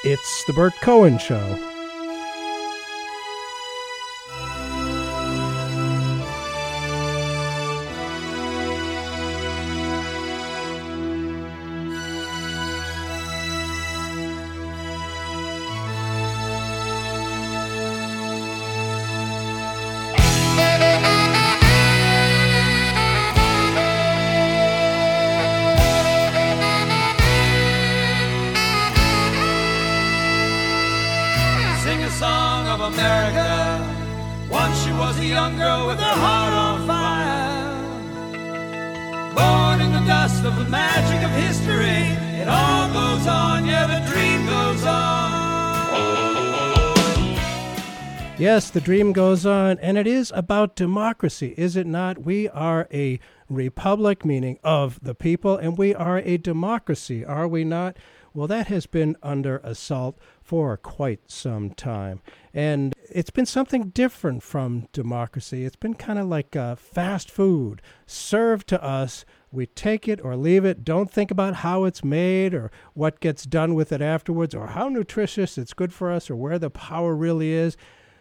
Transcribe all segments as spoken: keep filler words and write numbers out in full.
It's the Bert Cohen Show. Yes, the dream goes on, and it is about democracy, is it not? We are a republic, meaning of the people, and we are a democracy, are we not? Well, that has been under assault for quite some time, and it's been something different from democracy. It's been kind of like uh, fast food, served to us. We take it or leave it, don't think about how it's made or what gets done with it afterwards or how nutritious it's good for us or where the power really is.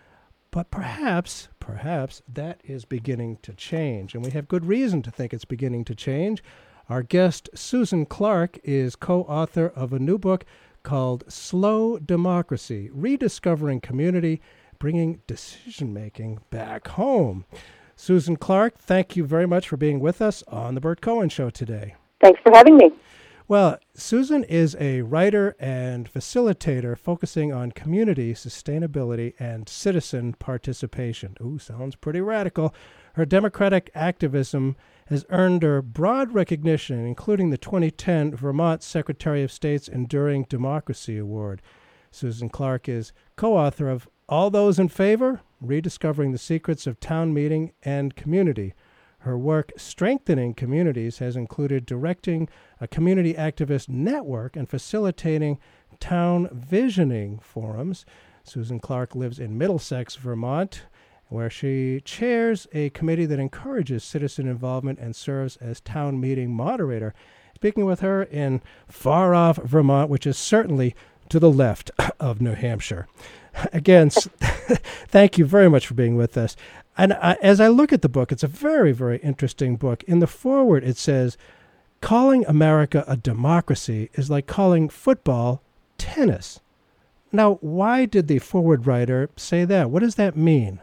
But perhaps, perhaps that is beginning to change, and we have good reason to think it's beginning to change. Our guest, Susan Clark, is co-author of a new book called Slow Democracy, Rediscovering Community, Bringing Decision-Making Back Home. Susan Clark, thank you very much for being with us on The Bert Cohen Show today. Thanks for having me. Well, Susan is a writer and facilitator focusing on community sustainability and citizen participation. Ooh, sounds pretty radical. Her democratic activism has earned her broad recognition, including the twenty ten Vermont Secretary of State's Enduring Democracy Award. Susan Clark is co-author of All Those in Favor, Rediscovering the Secrets of Town Meeting and Community. Her work strengthening communities has included directing a community activist network and facilitating town visioning forums. Susan Clark lives in Middlesex, Vermont, where she chairs a committee that encourages citizen involvement and serves as town meeting moderator. Speaking with her in far-off Vermont, which is certainly to the left of New Hampshire. Again, thank you very much for being with us. And I, as I look at the book, it's a very, very interesting book. In the foreword, it says, calling America a democracy is like calling football tennis. Now, why did the foreword writer say that? What does that mean?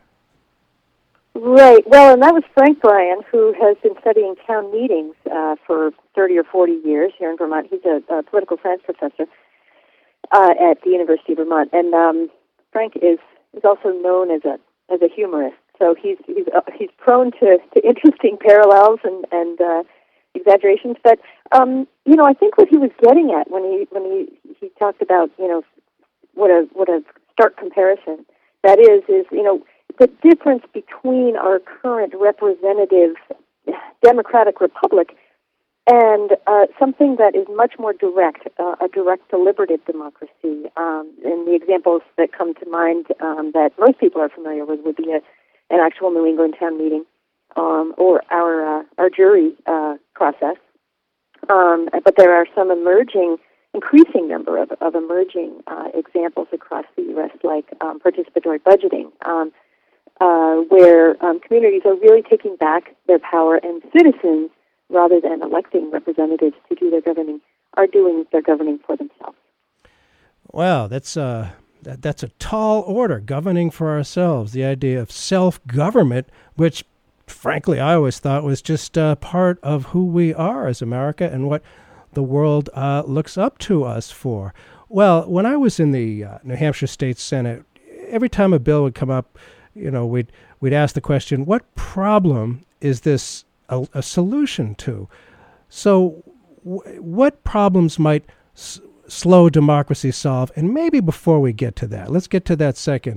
Right. Well, and that was Frank Bryan, who has been studying town meetings uh, for thirty or forty years here in Vermont. He's a, a political science professor uh, at the University of Vermont. And um, Frank is, is also known as a as a humorist. So he's he's uh, he's prone to, to interesting parallels and and uh, exaggerations. But um, you know, I think what he was getting at when he when he, he talked about you know what a what a stark comparison that is is you know the difference between our current representative democratic republic and uh, something that is much more direct, uh, a direct deliberative democracy. Um, and the examples that come to mind um, that most people are familiar with would be a an actual New England town meeting, um, or our uh, our jury uh, process. Um, but there are some emerging, increasing number of, of emerging uh, examples across the U S, like um, participatory budgeting, um, uh, where um, communities are really taking back their power, and citizens, rather than electing representatives to do their governing, are doing their governing for themselves. Wow, that's uh. That, that's a tall order, governing for ourselves, the idea of self-government, which, frankly, I always thought was just uh, part of who we are as America and what the world uh, looks up to us for. Well, when I was in the uh, New Hampshire State Senate, every time a bill would come up, you know, we'd, we'd ask the question, what problem is this a, a solution to? So w- what problems might s- slow democracy solve? And maybe before we get to that, let's get to that second.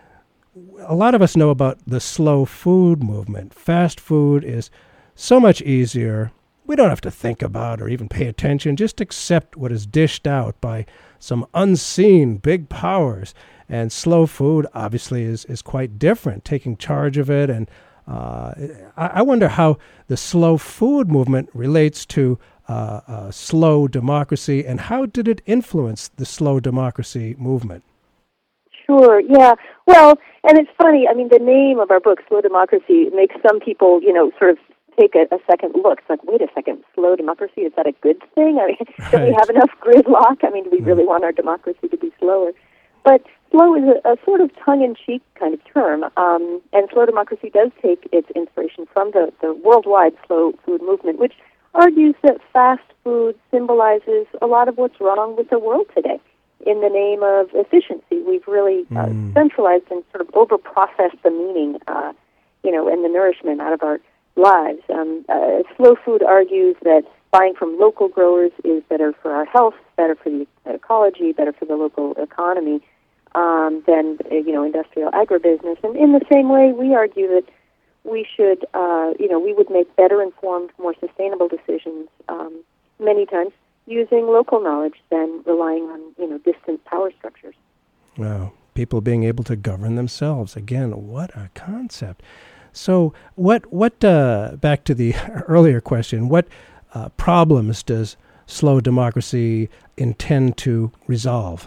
A lot of us know about the slow food movement. Fast food is so much easier. We don't have to think about or even pay attention. Just accept what is dished out by some unseen big powers. And slow food, obviously, is, is quite different, taking charge of it. And uh, I, I wonder how the slow food movement relates to uh, uh, slow democracy, and how did it influence the slow democracy movement? Sure, yeah. Well, and it's funny, I mean, the name of our book, Slow Democracy, makes some people, you know, sort of take a, a second look. It's like, wait a second, slow democracy, is that a good thing? I mean, right. Don't we have enough gridlock? I mean, do we mm. really want our democracy to be slower? But slow is a, a sort of tongue-in-cheek kind of term, um, and slow democracy does take its inspiration from the, the worldwide slow food movement, which argues that fast food symbolizes a lot of what's wrong with the world today. In the name of efficiency, we've really uh, mm. centralized and sort of over-processed the meaning, uh, you know, and the nourishment out of our lives. Um, uh, slow food argues that buying from local growers is better for our health, better for the ecology, better for the local economy um, than, uh, you know, industrial agribusiness. And in the same way, we argue that we should, uh, you know, we would make better-informed, more sustainable decisions um, many times using local knowledge than relying on, you know, distant power structures. Wow. People being able to govern themselves. Again, what a concept. So what, what uh, back to the earlier question, what uh, problems does slow democracy intend to resolve?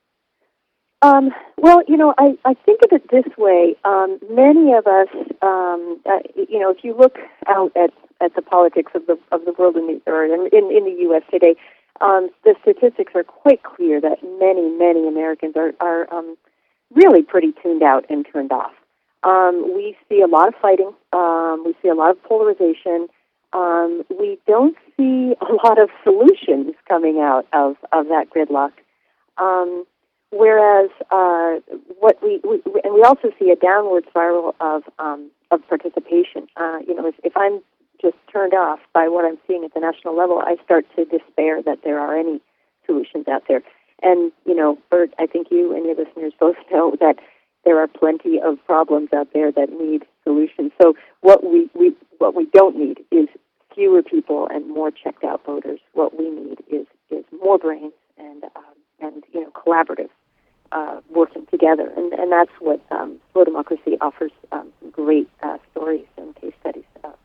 Um, well, you know, I, I think of it this way. Um, many of us, um, uh, you know, if you look out at, at the politics of the of the world in the or in, in, in the U S today, um, the statistics are quite clear that many, many Americans are, are um, really pretty tuned out and turned off. Um, we see a lot of fighting. Um, we see a lot of polarization. Um, we don't see a lot of solutions coming out of, of that gridlock. Um, Whereas uh, what we, we and we also see a downward spiral of um, of participation. Uh, you know, if, if I'm just turned off by what I'm seeing at the national level, I start to despair that there are any solutions out there. And you know, Bert, I think you and your listeners both know that there are plenty of problems out there that need solutions. So what we, we what we don't need is fewer people and more checked out voters. What we need is is more brains and um, and you know collaborative uh, working together, and and that's what um, Slow Democracy offers um, some great uh, stories and case studies about.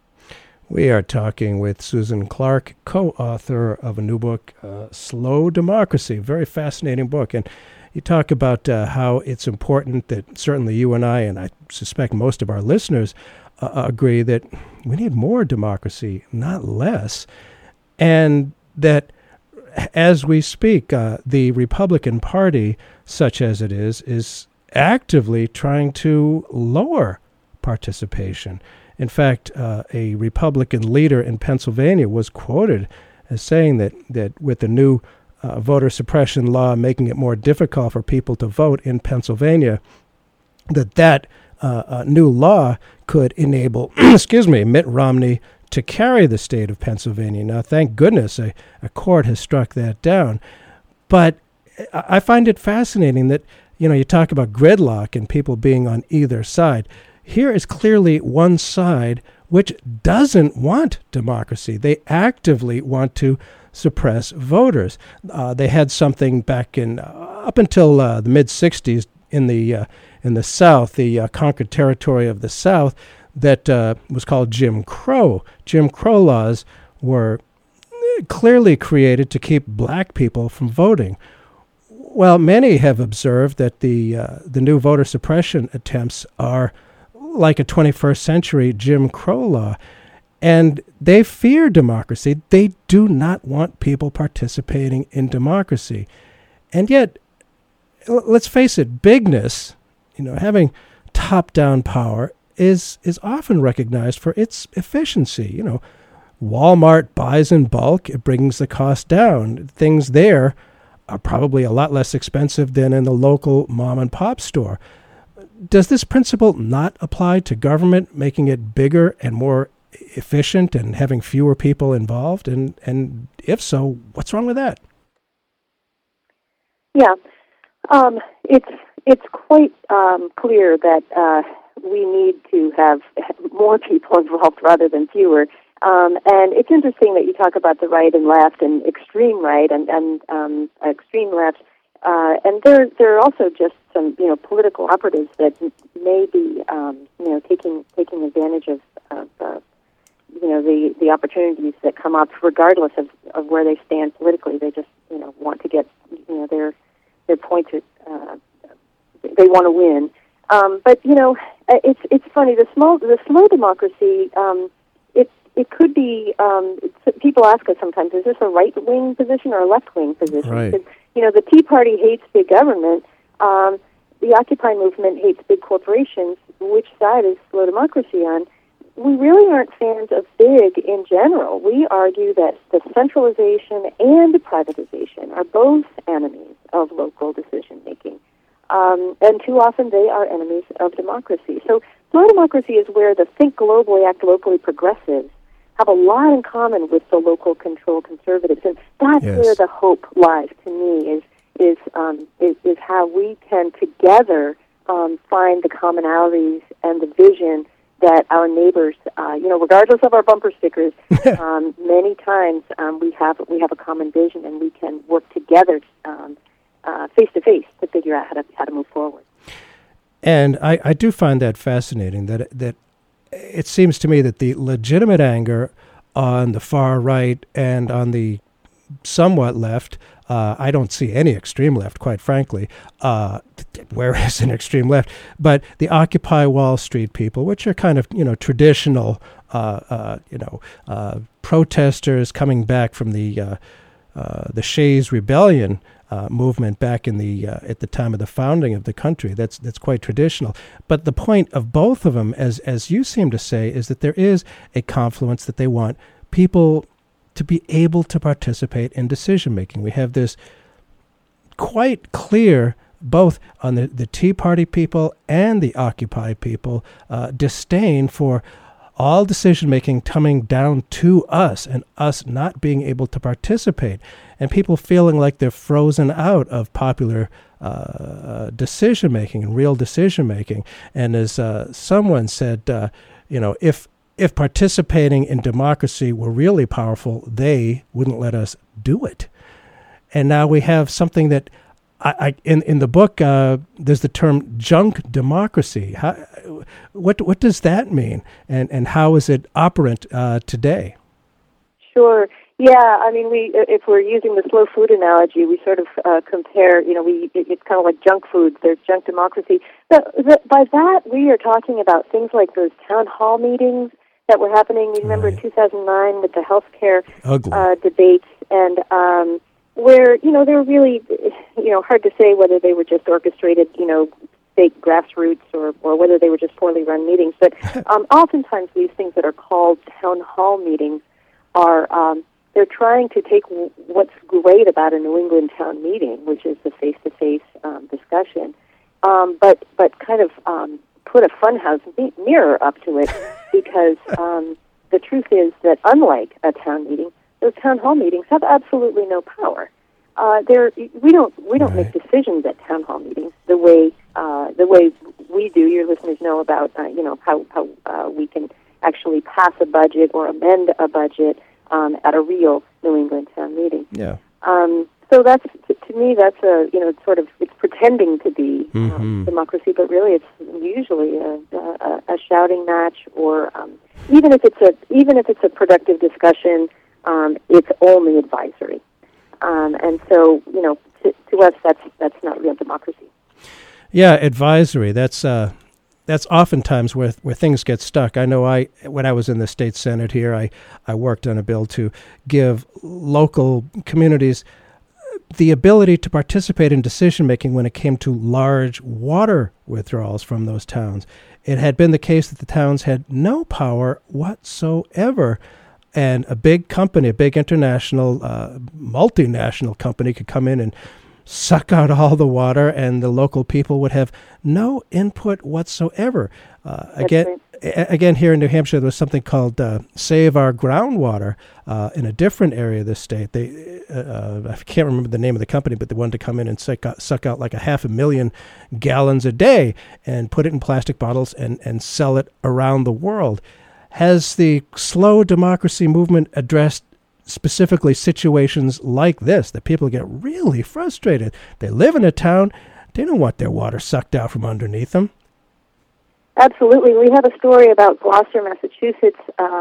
We are talking with Susan Clark, co-author of a new book, uh, Slow Democracy, a very fascinating book, and you talk about uh, how it's important that certainly you and I, and I suspect most of our listeners, uh, agree that we need more democracy, not less, and that as we speak, uh, the Republican Party, such as it is, is actively trying to lower participation. In fact, uh, a Republican leader in Pennsylvania was quoted as saying that, that with the new uh, voter suppression law making it more difficult for people to vote in Pennsylvania, that that uh, uh, new law could enable, excuse me, Mitt Romney to carry the state of Pennsylvania. Now, thank goodness a, a court has struck that down. But I find it fascinating that, you know, you talk about gridlock and people being on either side. Here is clearly one side which doesn't want democracy. They actively want to suppress voters. Uh, they had something back in, uh, up until uh, the mid-sixties in the, uh, in the South, the uh, conquered territory of the South, that uh, was called Jim Crow. Jim Crow laws were clearly created to keep black people from voting. Well, many have observed that the uh, the new voter suppression attempts are like a twenty-first century Jim Crow law, and they fear democracy. They do not want people participating in democracy. And yet, l- let's face it, bigness, you know, having top-down power is is often recognized for its efficiency. You know, Walmart buys in bulk, it brings the cost down. Things there are probably a lot less expensive than in the local mom and pop store. Does this principle not apply to government, making it bigger and more efficient and having fewer people involved? And and if so, what's wrong with that? Yeah, um, it's it's quite um, clear that uh, we need to have more people involved rather than fewer. Um, and it's interesting that you talk about the right and left and extreme right and, and um, extreme left. Uh, and there, there are also just some, you know, political operatives that may be, um, you know, taking taking advantage of, of uh, you know, the, the opportunities that come up, regardless of, of where they stand politically. They just, you know, want to get, you know, their their points. Uh, they want to win. Um, but you know, it's it's funny. The small the slow democracy. Um, it it could be. Um, it's, people ask us sometimes: is this a right wing position or a left wing position? Right. Because, you know, the Tea Party hates big government. Um, the Occupy movement hates big corporations. Which side is slow democracy on? We really aren't fans of big in general. We argue that the centralization and privatization are both enemies of local decision-making. Um, and too often they are enemies of democracy. So slow democracy is where the think globally, act locally progressives have a lot in common with the local control conservatives. And that's Yes. where the hope lies to me, is, is, um, is, is how we can together um, find the commonalities and the vision that our neighbors, uh, you know, regardless of our bumper stickers, um, many times um, we have we have a common vision, and we can work together um, uh, face to face to figure out how to how to move forward. And I, I do find that fascinating. That that it seems to me that the legitimate anger on the far right and on the somewhat left. Uh, I don't see any extreme left, quite frankly. Uh, where is an extreme left? But the Occupy Wall Street people, which are kind of, you know, traditional, uh, uh, you know, uh, protesters coming back from the uh, uh, the Shays Rebellion uh, movement back in the uh, at the time of the founding of the country. That's that's quite traditional. But the point of both of them, as as you seem to say, is that there is a confluence that they want people to be able to participate in decision-making. We have this quite clear, both on the, the Tea Party people and the Occupy people, uh, disdain for all decision-making coming down to us and us not being able to participate, and people feeling like they're frozen out of popular uh, decision-making and real decision-making. And as uh, someone said, uh, you know, if If participating in democracy were really powerful, they wouldn't let us do it. And now we have something that, I, I in in the book, uh, there's the term junk democracy. How, what what does that mean, and and how is it operant uh, today? Sure. Yeah. I mean, we if we're using the slow food analogy, we sort of uh, compare. You know, we it, it's kind of like junk food. There's junk democracy. But the, by that, we are talking about things like those town hall meetings that were happening. You remember Right. in two thousand nine with the healthcare Ugly. uh, debates, and um, where, you know, they were really, you know, hard to say whether they were just orchestrated, you know, fake grassroots, or, or whether they were just poorly run meetings. But um, oftentimes these things that are called town hall meetings are, um, they're trying to take w- what's great about a New England town meeting, which is the face-to-face um, discussion, um, but but kind of um, put a funhouse me- mirror up to it, because um, the truth is that unlike a town meeting, those town hall meetings have absolutely no power. Uh, there, we don't we don't Right. make decisions at town hall meetings the way uh, the way we do. Your listeners know about uh, you know how how uh, we can actually pass a budget or amend a budget um, at a real New England town meeting. Yeah. Um, so that's to, to me that's a you know it's sort of it's pretending to be um, Mhm. democracy, but really it's usually a, a, a shouting match, or um, even if it's a even if it's a productive discussion, um, it's only advisory. Um, and so, you know, to, to us, that's that's not real democracy. Yeah, advisory. That's uh, that's oftentimes where where things get stuck. I know I when I was in the state senate here, I, I worked on a bill to give local communities the ability to participate in decision making when it came to large water withdrawals from those towns. It had been the case that the towns had no power whatsoever. And a big company, a big international, uh, multinational company could come in and suck out all the water, and the local people would have no input whatsoever. Uh, again, a- again, here in New Hampshire, there was something called uh, Save Our Groundwater uh, in a different area of the state. They, uh, I can't remember the name of the company, but they wanted to come in and suck out, suck out like a half a million gallons a day and put it in plastic bottles and, and sell it around the world. Has the slow democracy movement addressed specifically situations like this, that people get really frustrated? They live in a town, they don't want their water sucked out from underneath them. Absolutely. We have a story about Gloucester, Massachusetts, um,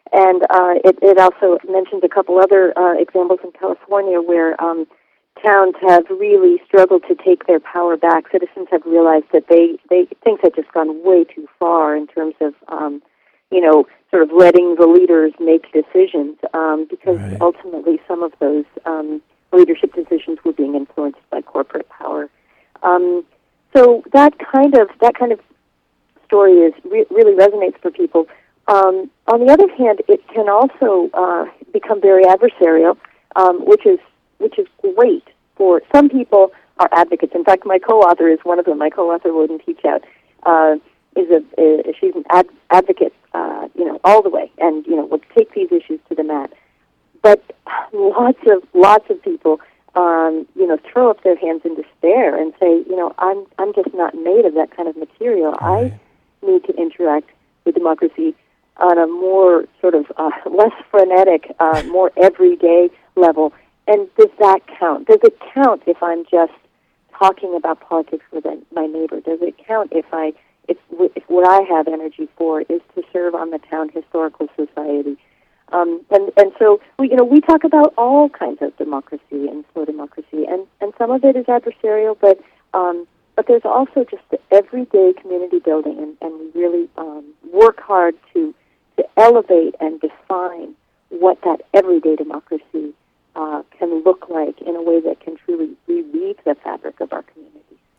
And uh, it, it also mentioned a couple other uh, examples in California where um, towns have really struggled to take their power back. Citizens have realized that they, they things had just gone way too far in terms of, um, you know, sort of letting the leaders make decisions, um, because Right. ultimately some of those um, leadership decisions were being influenced by corporate power. Um, so that kind of that kind of story is re- really resonates for people. Um, on the other hand, it can also uh, become very adversarial, um, which is which is great for some people are advocates. In fact, my co-author is one of them. My co-author, Woden Teachout, uh, is a, a she's an ad- advocate, uh, you know, all the way, and you know, will take these issues to the mat. But lots of lots of people, um, you know, throw up their hands in despair and say, you know, I'm I'm just not made of that kind of material. Right. I need to interact with democracy on a more sort of uh, less frenetic, uh, more everyday level. And does that count? Does it count if I'm just talking about politics with my neighbor? Does it count if I if, if what I have energy for is to serve on the town historical society? Um, and and so we you know we talk about all kinds of democracy and slow democracy, and, and some of it is adversarial, but um, but there's also just the everyday community building, and, and we really um, work hard to to elevate and define what that everyday democracy uh, can look like in a way that can truly reweave the fabric of our community.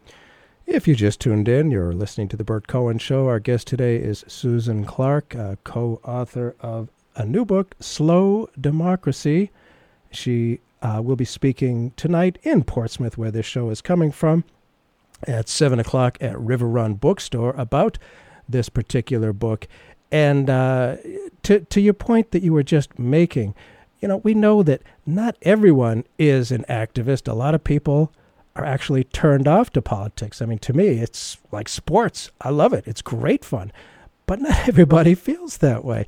If you just tuned in, you're listening to The Bert Cohen Show. Our guest today is Susan Clark, uh, co-author of a new book, Slow Democracy. She uh, will be speaking tonight in Portsmouth, where this show is coming from, at seven o'clock at River Run Bookstore about this particular book. And uh, to, to your point that you were just making, you know, we know that not everyone is an activist. A lot of people are actually turned off to politics. I mean, to me, it's like sports. I love it. It's great fun. But not everybody feels that way.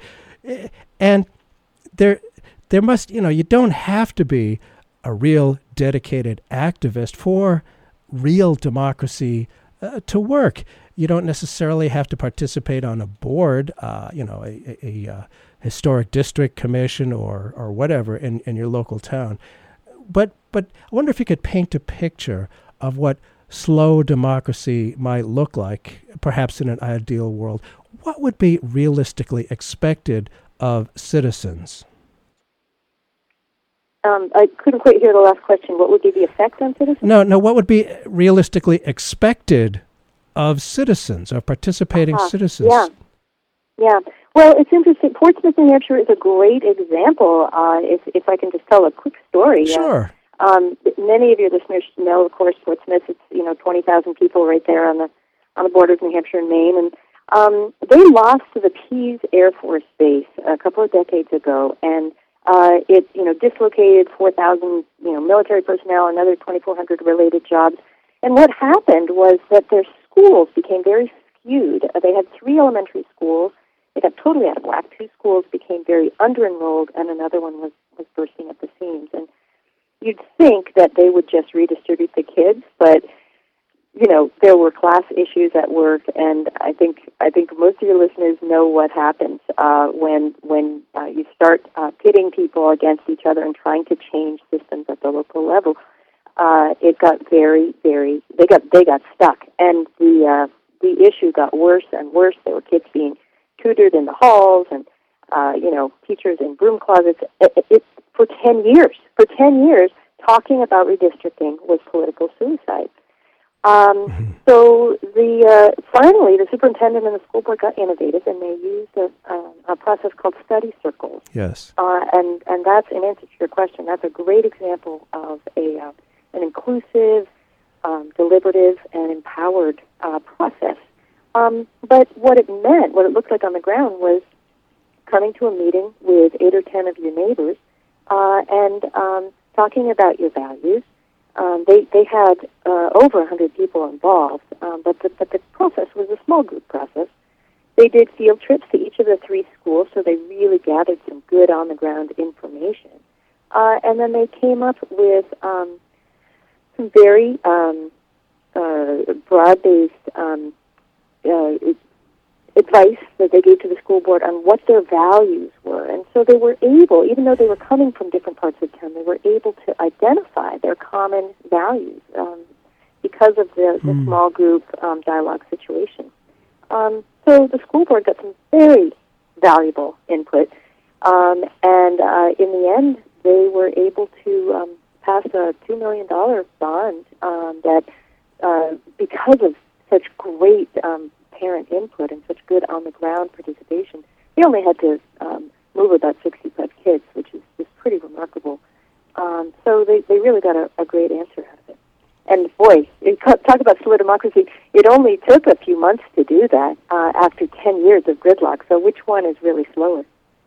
And there there must, you know, you don't have to be a real dedicated activist for real democracy uh, to work. You don't necessarily have to participate on a board, uh, you know, a, a, a uh, historic district commission or or whatever in, in your local town. But but I wonder if you could paint a picture of what slow democracy might look like, perhaps in an ideal world. What would be realistically expected of citizens? Um, I couldn't quite hear the last question. What would be the effect on citizens? No, no. What would be realistically expected of citizens, of participating uh-huh. citizens? Yeah, yeah. Well, it's interesting. Portsmouth, New Hampshire is a great example. Uh, if if I can just tell a quick story. Sure. Uh, um, many of your listeners know, of course, Portsmouth. It's you know twenty thousand people right there on the on the border of New Hampshire and Maine, and um, they lost to the Pease Air Force Base a couple of decades ago, and uh, it you know dislocated four thousand you know military personnel, another twenty-four hundred related jobs. And what happened was that their schools became very skewed. Uh, they had three elementary schools. They got totally out of whack. Two schools became very under-enrolled, and another one was, was bursting at the seams. And you'd think that they would just redistribute the kids, but you know there were class issues at work, and I think I think most of your listeners know what happens uh, when when uh, you start uh, pitting people against each other and trying to change systems at the local level. Uh, it got very, very. They got they got stuck, and the uh, the issue got worse and worse. There were kids being tutored in the halls, and uh, you know, teachers in broom closets. It, it, it, for ten years, for ten years, talking about redistricting was political suicide. Um, Mm-hmm. So the uh, finally, the superintendent and the school board got innovative, and they used a, uh, a process called study circles. Yes. Uh, and and that's in answer to your question. That's a great example of a uh, an inclusive, um, deliberative, and empowered uh, process. Um, but what it meant, what it looked like on the ground, was coming to a meeting with eight or ten of your neighbors uh, and um, talking about your values. Um, they they had uh, over one hundred people involved, um, but, the, but the process was a small group process. They did field trips to each of the three schools, so they really gathered some good on-the-ground information. Uh, and then they came up with um, some very um, uh, broad-based um, uh, advice that they gave to the school board on what their values were. And so they were able, even though they were coming from different parts of town, they were able to identify their common values um, because of the, the mm. small group um, dialogue situation. Um, so the school board got some very valuable input, um, and uh, in the end, they were able to um, pass a two million dollars bond um, that, uh, because of such great um, parent input and such good on-the-ground participation, they only had to um, move about sixty-five kids, which is, is pretty remarkable. Um, so they, they really got a, a great answer out of it. And boy, it, talk about slow democracy, it only took a few months to do that uh, after ten years of gridlock. So which one is really slower?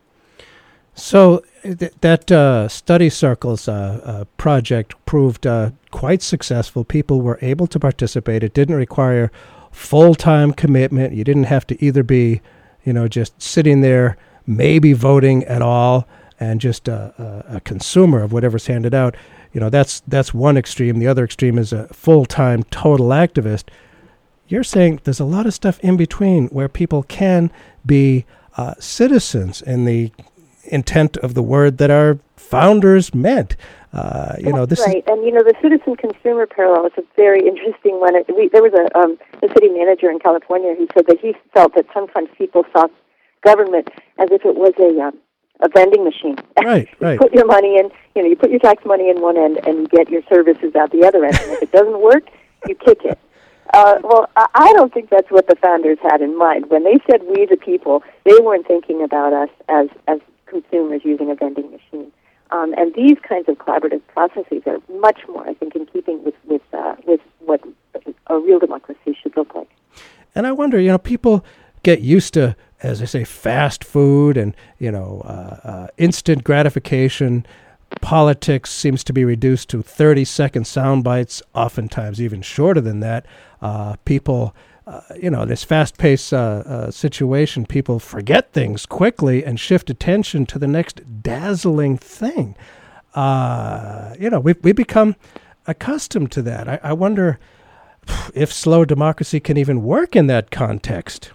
So th- that uh, study circles uh, uh, project proved uh, quite successful. People were able to participate. It didn't require full-time commitment. You didn't have to either be, you know, just sitting there, maybe voting at all, and just a, a, a consumer of whatever's handed out. You know, that's that's one extreme. The other extreme is a full-time total activist. You're saying there's a lot of stuff in between where people can be uh, citizens in the intent of the word that our founders meant. Uh, you That's know, this right. is And you know, the citizen-consumer parallel is a very interesting one. It, we, there was a, um, a city manager in California who said that he felt that sometimes people saw government as if it was a um, a vending machine. Right, you right. put your money in, you know, you put your tax money in one end, and you get your services out the other end. And if it doesn't work, you kick it. Uh, well, I I don't think that's what the founders had in mind. When they said "we the people," they weren't thinking about us as as consumers using a vending machine. Um, and these kinds of collaborative processes are much more, I think, in keeping with with uh, with what a real democracy should look like. And I wonder, you know, people get used to, as I say, fast food and, you know, uh, uh, instant gratification. Politics seems to be reduced to thirty-second sound bites, oftentimes even shorter than that. Uh, people, uh, you know, this fast-paced uh, uh, situation, people forget things quickly and shift attention to the next dazzling thing. Uh, you know, we we become accustomed to that. I, I wonder if slow democracy can even work in that context.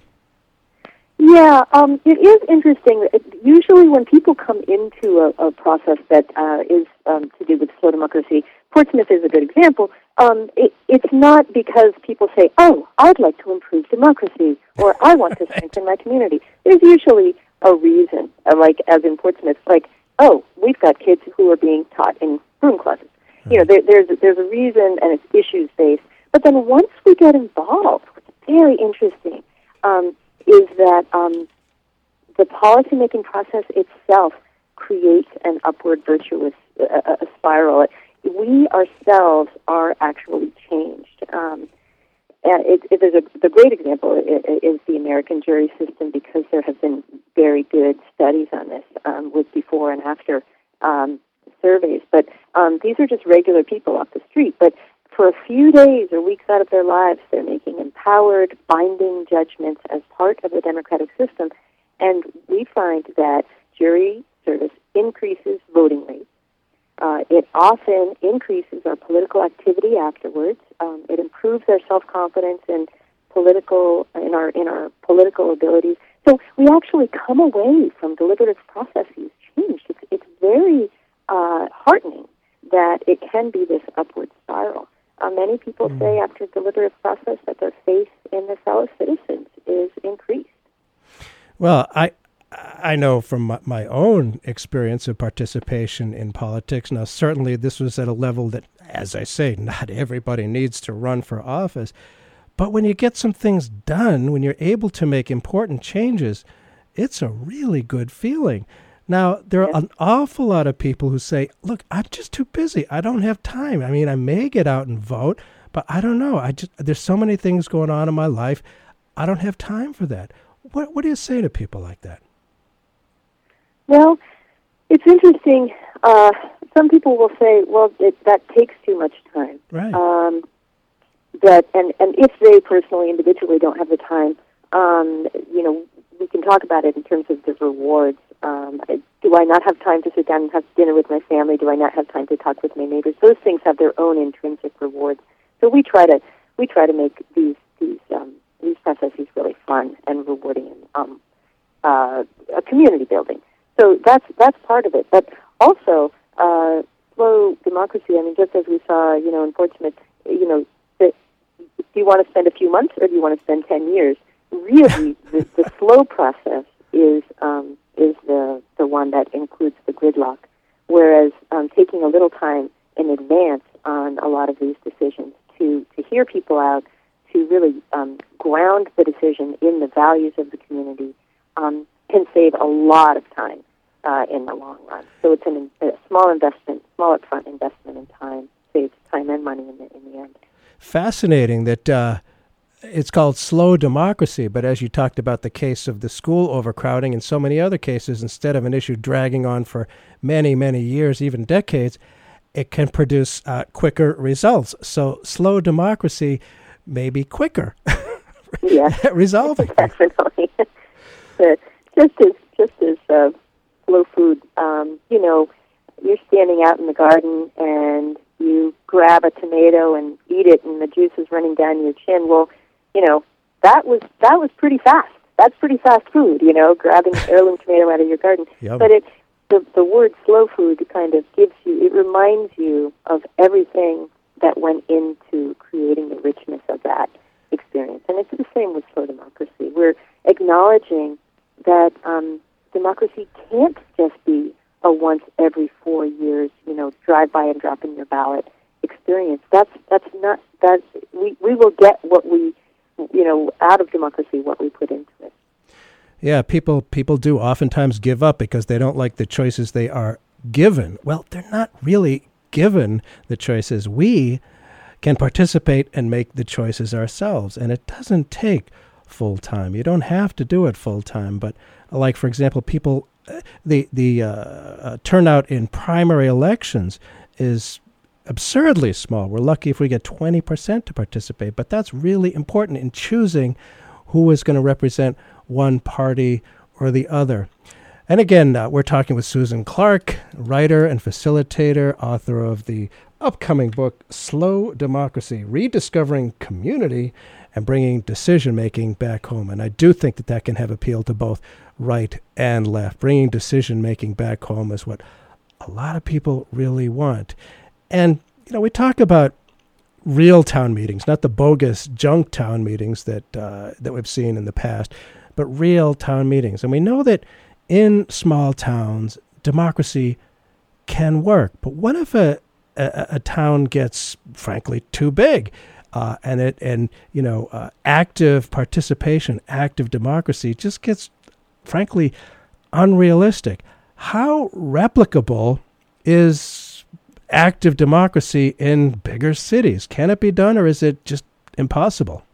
Yeah, um, it is interesting. It, usually when people come into a, a process that uh, is um, to do with slow democracy, Portsmouth is a good example, um, it, it's not because people say, oh, I'd like to improve democracy, or I want to strengthen my community. There's usually a reason, uh, like as in Portsmouth, like, oh, we've got kids who are being taught in broom closets. Mm-hmm. You know, there, there's, there's a reason, and it's issues-based. But then once we get involved, what's very interesting, um, is that um, the policymaking process itself creates an upward virtuous uh, a spiral. We ourselves are actually changed. Um, and it, it, there's a, the great example is the American jury system, because there have been very good studies on this um, with before and after um, surveys. But um, these are just regular people off the street. But for a few days or weeks out of their lives, they're making empowered, binding judgments as part of the democratic system. And we find that jury service increases voting rates. Uh, it often increases our political activity afterwards. Um, it improves our self-confidence and political in our in our political abilities. So we actually come away from deliberative processes changed. It's, it's very uh, heartening that it can be this upward spiral. Uh, many people mm. say after deliberative process that their faith in their fellow citizens is increased. Well, I I know from my, my own experience of participation in politics. Now, certainly this was at a level that, as I say, not everybody needs to run for office. But when you get some things done, when you're able to make important changes, it's a really good feeling. Now, there are an awful lot of people who say, look, I'm just too busy. I don't have time. I mean, I may get out and vote, but I don't know. I just there's so many things going on in my life. I don't have time for that. What what do you say to people like that? Well, it's interesting. Uh, some people will say, well, it, that takes too much time. Right. Um, that and, and if they personally, individually don't have the time, um, you know, we can talk about it in terms of the rewards. Um, do I not have time to sit down and have dinner with my family? Do I not have time to talk with my neighbors? Those things have their own intrinsic rewards. So we try to we try to make these these um, these processes really fun. fun and rewarding and um, uh, a community building. So that's that's part of it. But also, uh, slow democracy. I mean, just as we saw, you know, in Portsmouth, you know, the, do you want to spend a few months or do you want to spend ten years? Really, the, the slow process is um, is the the one that includes the gridlock. Whereas um, taking a little time in advance on a lot of these decisions to, to hear people out, to really um, ground the decision in the values of the community, um, can save a lot of time uh, in the long run. So it's an, a small investment, small upfront investment in time, saves time and money in the, in the end. Fascinating that uh, it's called slow democracy, but as you talked about the case of the school overcrowding and so many other cases, instead of an issue dragging on for many, many years, even decades, it can produce uh, quicker results. So slow democracy may be quicker yes. at resolving. Definitely. uh, just as just as uh, slow food, um, you know, you're standing out in the garden and you grab a tomato and eat it, and the juice is running down your chin. Well, you know, that was that was pretty fast. That's pretty fast food, you know, grabbing an heirloom tomato out of your garden. Yum. But it, the the word slow food kind of gives you, it reminds you of everything that went into creating the richness of that experience. And it's the same with slow democracy. We're acknowledging that um, democracy can't just be a once every four years, you know, drive by and drop in your ballot experience. That's that's not that we we will get what we, you know, out of democracy, what we put into it. Yeah, people people do oftentimes give up because they don't like the choices they are given. Well, they're not really given the choices. We can participate and make the choices ourselves, and it doesn't take full time. You don't have to do it full time, but like, for example, people, the the uh, uh, turnout in primary elections is absurdly small. We're lucky if we get twenty percent to participate, but that's really important in choosing who is going to represent one party or the other. And again, uh, we're talking with Susan Clark, writer and facilitator, author of the upcoming book, Slow Democracy, Rediscovering Community and Bringing Decision-Making Back Home. And I do think that that can have appeal to both right and left. Bringing decision-making back home is what a lot of people really want. And, you know, we talk about real town meetings, not the bogus junk town meetings that uh, that we've seen in the past, but real town meetings. And we know that in small towns, democracy can work. But what if a, a, a town gets, frankly, too big? Uh, and it and you know uh, active participation, active democracy just gets, frankly, unrealistic. How replicable is active democracy in bigger cities? Can it be done, or is it just impossible?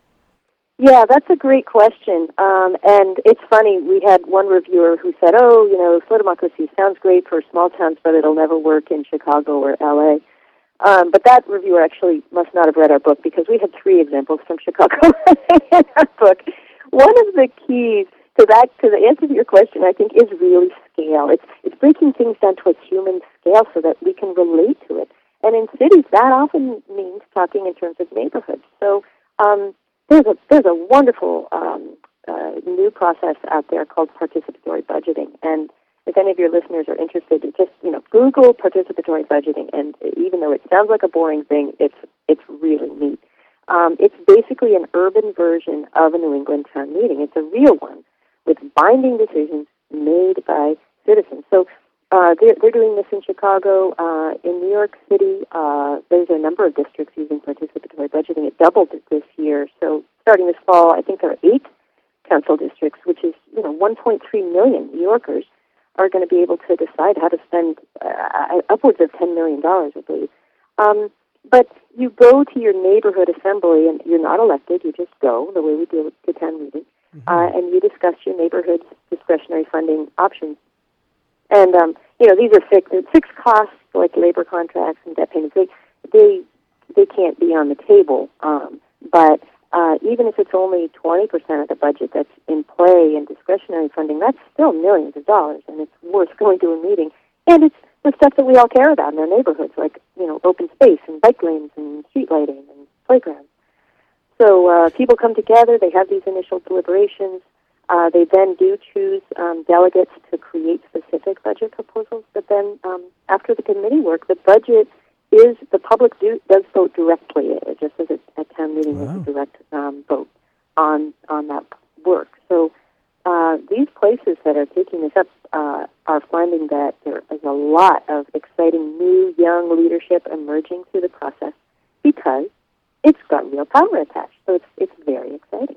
Yeah, that's a great question. Um, and it's funny, we had one reviewer who said, oh, you know, slow democracy sounds great for small towns, but it'll never work in Chicago or L A. Um, but that reviewer actually must not have read our book, because we had three examples from Chicago in our book. One of the keys to that, to the answer to your question, I think, is really scale. It's it's breaking things down to a human scale so that we can relate to it. And in cities, that often means talking in terms of neighborhoods. So um, there's a there's a wonderful um, uh, new process out there called participatory budgeting. And if any of your listeners are interested, just you know Google participatory budgeting. And even though it sounds like a boring thing, it's it's really neat. Um, it's basically an urban version of a New England town meeting. It's a real one, with binding decisions made by citizens. So uh, they're, they're doing this in Chicago. Uh, in New York City, uh, there's a number of districts using participatory budgeting. It doubled this year. So starting this fall, I think there are eight council districts, which is you know one point three million New Yorkers are going to be able to decide how to spend uh, upwards of ten million dollars, I believe. Um, but you go to your neighborhood assembly, and you're not elected. You just go, the way we do at the town meeting. Mm-hmm. Uh, and you discuss your neighborhood's discretionary funding options. And, um, you know, these are fixed, fixed costs like labor contracts and debt payments. They, they, they can't be on the table. Um, but uh, even if it's only twenty percent of the budget that's in play in discretionary funding, that's still millions of dollars, and it's worth going to a meeting. And it's the stuff that we all care about in our neighborhoods, like, you know, open space and bike lanes and street lighting and playgrounds. So, uh, people come together, they have these initial deliberations, uh, they then do choose um, delegates to create specific budget proposals, but then um, after the committee work, the budget is, the public do, does vote directly, uh, just as a, a town meeting Wow. is a direct um, vote on, on that work. So uh, these places that are taking this up uh, are finding that there is a lot of exciting new young leadership emerging through the process because it's got real power attached. So it's it's very exciting.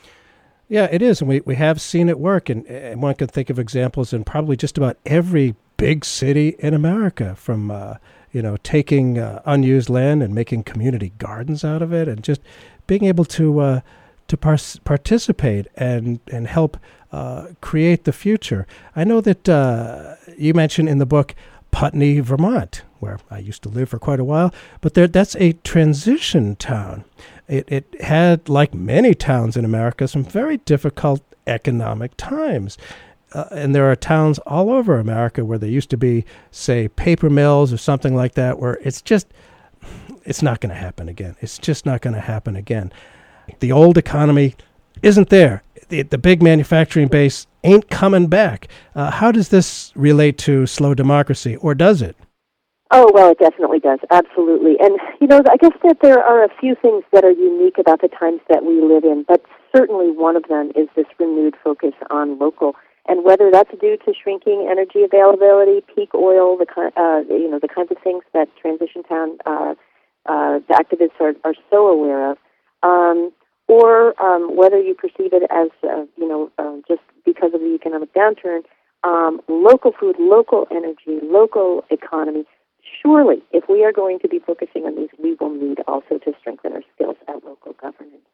Yeah, it is, and we, we have seen it work, and, and one can think of examples in probably just about every big city in America, from uh, you know taking uh, unused land and making community gardens out of it, and just being able to uh, to par- participate and and help uh, create the future. I know that uh, you mentioned in the book Putney, Vermont, where I used to live for quite a while, but there that's a transition town. It, it had, like many towns in America, some very difficult economic times. Uh, and there are towns all over America where there used to be, say, paper mills or something like that, where it's just, it's not going to happen again. It's just not going to happen again. The old economy isn't there. The, the big manufacturing base ain't coming back. Uh, how does this relate to slow democracy, or does it? Oh, well, it definitely does, absolutely. And, you know, I guess that there are a few things that are unique about the times that we live in, but certainly one of them is this renewed focus on local. And whether that's due to shrinking energy availability, peak oil, the kind, uh, you know, the kinds of things that Transition Town uh, uh, the activists are, are so aware of, um, or um, whether you perceive it as, uh, you know, uh, just because of the economic downturn, um, local food, local energy, local economy. Surely, if we are going to be focusing on these, we will need also to strengthen our skills at local governance.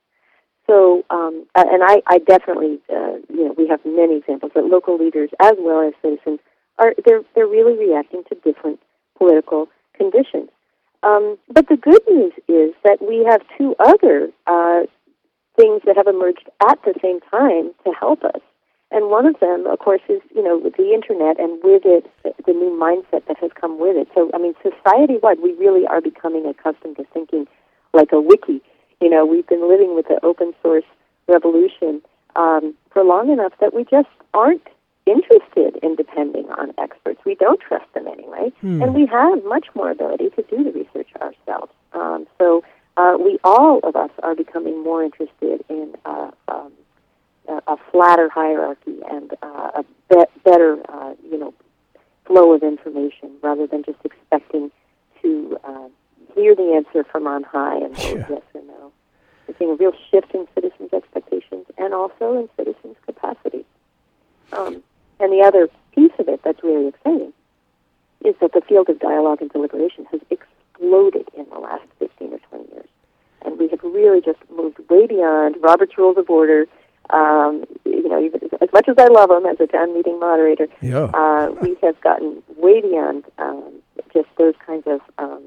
So, um, and I, I definitely, uh, you know, we have many examples that local leaders, as well as citizens, are they're they're really reacting to different political conditions. Um, but the good news is that we have two other uh, things that have emerged at the same time to help us. And one of them, of course, is, you know, the Internet, and with it, the new mindset that has come with it. So, I mean, society-wide, we really are becoming accustomed to thinking like a wiki. You know, we've been living with the open source revolution um, for long enough that we just aren't interested in depending on experts. We don't trust them anyway. Hmm. And we have much more ability to do the research ourselves. Um, so uh, we, all of us, are becoming more interested in uh, um, a flatter hierarchy and uh, a be- better, uh, you know, flow of information, rather than just expecting to uh, hear the answer from on high and vote yes or no. We're seeing a real shift in citizens' expectations and also in citizens' capacity. Um, and the other piece of it that's really exciting is that the field of dialogue and deliberation has exploded in the last fifteen or twenty years. And we have really just moved way beyond Robert's Rules of Order. Um, you know, even as much as I love him as a town meeting moderator, yeah. uh, we have gotten way beyond um, just those kinds of um,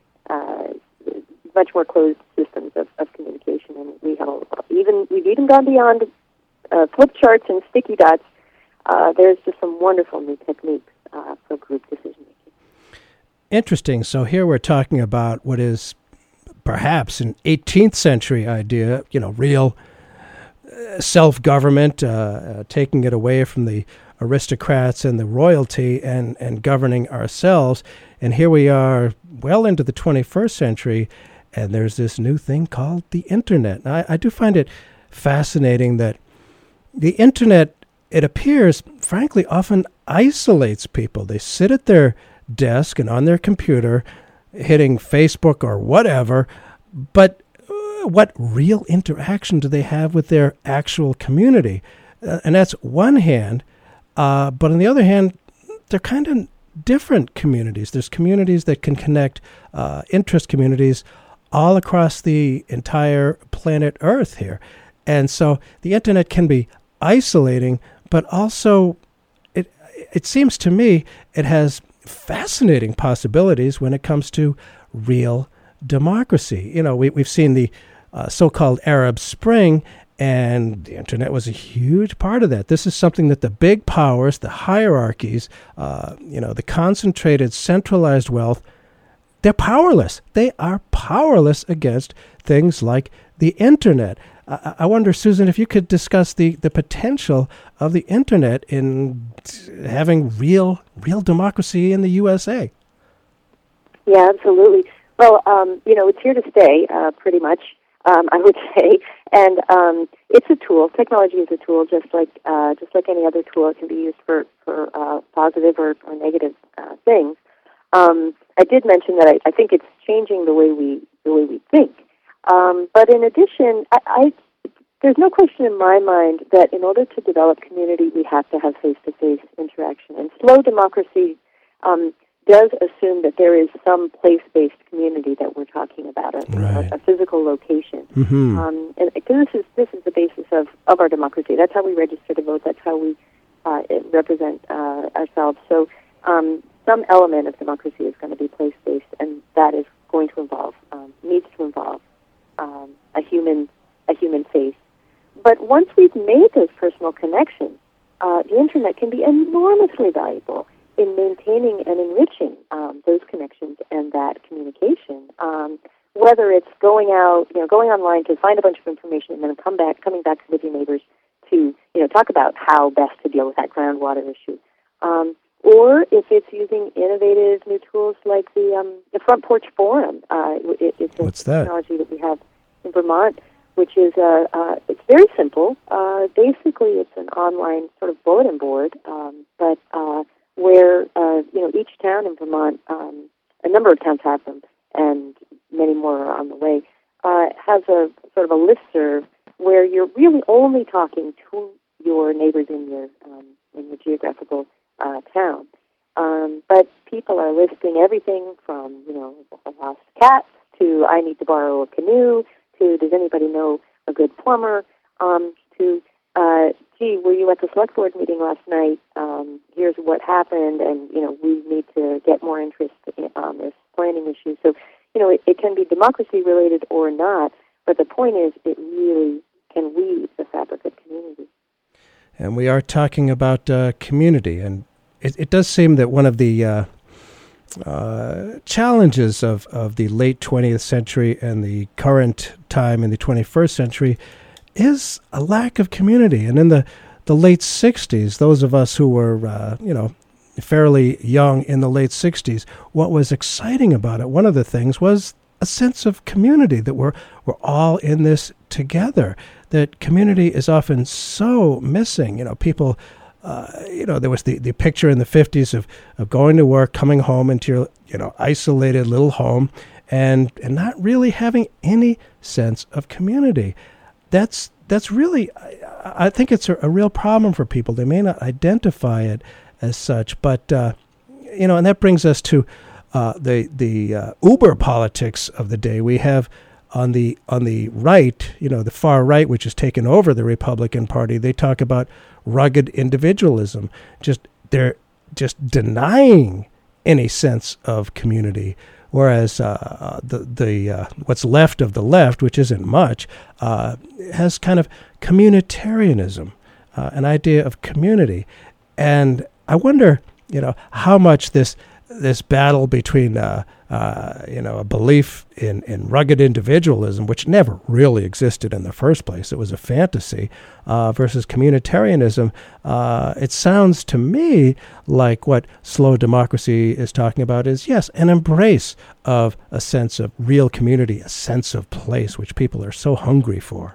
uh, much more closed systems of, of communication, and we have even we've even gone beyond uh, flip charts and sticky dots. Uh, there's just some wonderful new techniques uh, for group decision making. Interesting. So here we're talking about what is perhaps an eighteenth century idea, you know, real self-government, uh, uh, taking it away from the aristocrats and the royalty and, and governing ourselves. And here we are well into the twenty-first century, and there's this new thing called the Internet. And I, I do find it fascinating that the Internet, it appears, frankly, often isolates people. They sit at their desk and on their computer hitting Facebook or whatever, but what real interaction do they have with their actual community? Uh, and that's one hand. Uh, but on the other hand, they're kind of different communities. There's communities that can connect, uh, interest communities all across the entire planet Earth here. And so the Internet can be isolating, but also it it seems to me it has fascinating possibilities when it comes to real democracy. You know, we, we've seen the Uh, so-called Arab Spring, and the Internet was a huge part of that. This is something that the big powers, the hierarchies, uh, you know, the concentrated, centralized wealth, they're powerless. They are powerless against things like the internet. I, I wonder, Susan, if you could discuss the, the potential of the internet in having real real democracy in the U S A. Yeah, absolutely. Well, um, you know, it's here to stay, uh, pretty much, um, I would say. And um, it's a tool. Technology is a tool, just like uh, just like any other tool. It can be used for, for uh, positive or, or negative uh, things. Um, I did mention that I, I think it's changing the way we the way we think. Um, but in addition, I, I there's no question in my mind that in order to develop community, we have to have face-to-face interaction. And slow democracy um, does assume that there is some place-based community that we're talking about, a, right. a, a physical location. Mm-hmm. Um, and this is this is the basis of, of our democracy. That's how we register to vote. That's how we uh, represent uh, ourselves. So um, some element of democracy is going to be place-based, and that is going to involve, um, needs to involve um, a human a human face. But once we've made those personal connections, uh, the Internet can be enormously valuable in maintaining and enriching um, those connections and that communication. Um, whether it's going out, you know, going online to find a bunch of information and then come back, coming back with your neighbors to, you know, talk about how best to deal with that groundwater issue, um, or if it's using innovative new tools like the um, the Front Porch Forum. Uh, it, it's a What's that? technology that we have in Vermont, which is uh, uh, it's very simple. Uh, basically, it's an online sort of bulletin board, um, but uh, where uh, you know each town in Vermont, um, a number of towns have them, and many more are on the way. Uh, has a sort of a listserv where you're really only talking to your neighbors in your um, in your geographical uh, town, um, but people are listing everything from you know a lost cat to I need to borrow a canoe to does anybody know a good plumber um, to uh, gee, were you at the select board meeting last night? Um, here's what happened, and, you know, we need to get more interest in, on this planning issue. So, you know, it, it can be democracy-related or not, but the point is it really can weave the fabric of community. And we are talking about uh, community, and it, it does seem that one of the uh, uh, challenges of, of the late twentieth century and the current time in the twenty-first century is a lack of community. And in the, the late sixties, those of us who were, uh, you know, fairly young in the late sixties, what was exciting about it, one of the things was a sense of community, that we're, we're all in this together, that community is often so missing. You know, people, uh, you know, there was the, the picture in the fifties of, of going to work, coming home into your, you know, isolated little home and, and not really having any sense of community. That's that's really, I, I think it's a, a real problem for people. They may not identify it as such, but, uh, you know, and that brings us to uh, the the uh, uber politics of the day. We have on the on the right, you know, the far right, which has taken over the Republican Party, they talk about rugged individualism. Just they're just denying any sense of community. Whereas uh, the the uh, what's left of the left, which isn't much, uh, has kind of communitarianism, uh, an idea of community, and I wonder, you know, how much this this battle between uh, uh, you know a belief in, in rugged individualism, which never really existed in the first place, it was a fantasy, uh, versus communitarianism. Uh, it sounds to me like what slow democracy is talking about is, yes, an embrace of a sense of real community, a sense of place, which people are so hungry for.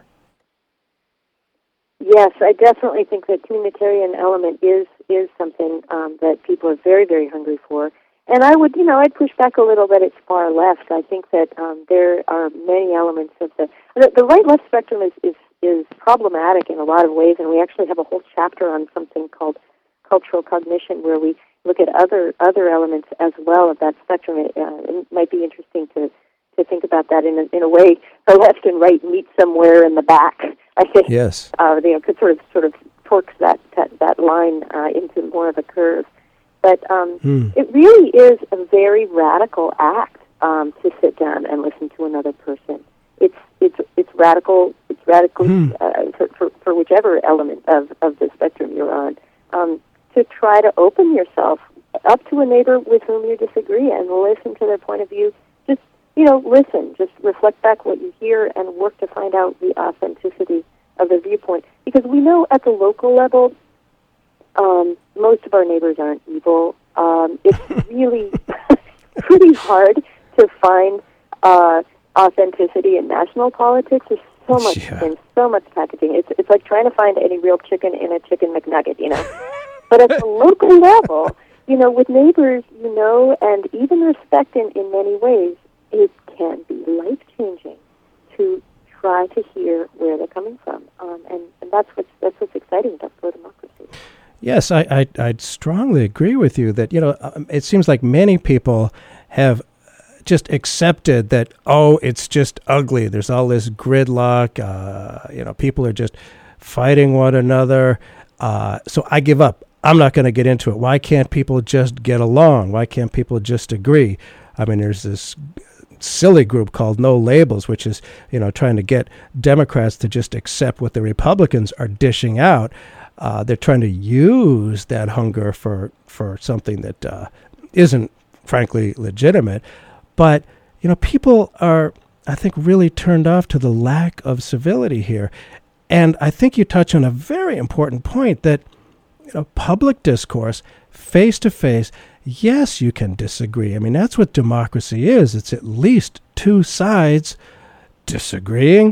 Yes, I definitely think the communitarian element is is something um, that people are very, very hungry for. And I would, you know, I'd push back a little that it's far left. I think that um, there are many elements of the the, the right-left spectrum is, is is problematic in a lot of ways, and we actually have a whole chapter on something called cultural cognition, where we look at other other elements as well of that spectrum. It, uh, it might be interesting to to think about that in a, in a way. The left and right meet somewhere in the back. I think. Yes. Uh, you know, could sort of sort of torques that that, that line uh, into more of a curve. But um, hmm. it really is a very radical act um, to sit down and listen to another person. It's it's it's radical. It's radical hmm. uh, for, for for whichever element of, of the spectrum you're on. Um, to try to open yourself up to a neighbor with whom you disagree and listen to their point of view, just you know, listen, just reflect back what you hear and work to find out the authenticity of the viewpoint. Because we know at the local level, um, most of our neighbors aren't evil. Um, it's really pretty hard to find uh, authenticity in national politics. There's so much Yeah. and so much packaging. It's it's like trying to find any real chicken in a chicken McNugget, you know. But at the local level, you know, with neighbors, you know, and even respect in, in many ways, it can be life-changing to try to hear where they're coming from. Um, and, and that's what's, that's what's exciting about pro-democracy. Yes, I, I, I'd strongly agree with you that, you know, um, it seems like many people have just accepted that, oh, it's just ugly. There's all this gridlock. Uh, you know, people are just fighting one another. Uh, so I give up. I'm not going to get into it. Why can't people just get along? Why can't people just agree? I mean, there's this silly group called No Labels, which is, you know, trying to get Democrats to just accept what the Republicans are dishing out. Uh, they're trying to use that hunger for, for something that uh, isn't, frankly, legitimate. But, you know, people are, I think, really turned off to the lack of civility here. And I think you touch on a very important point that, you know, public discourse, face-to-face, yes, you can disagree. I mean, that's what democracy is. It's at least two sides disagreeing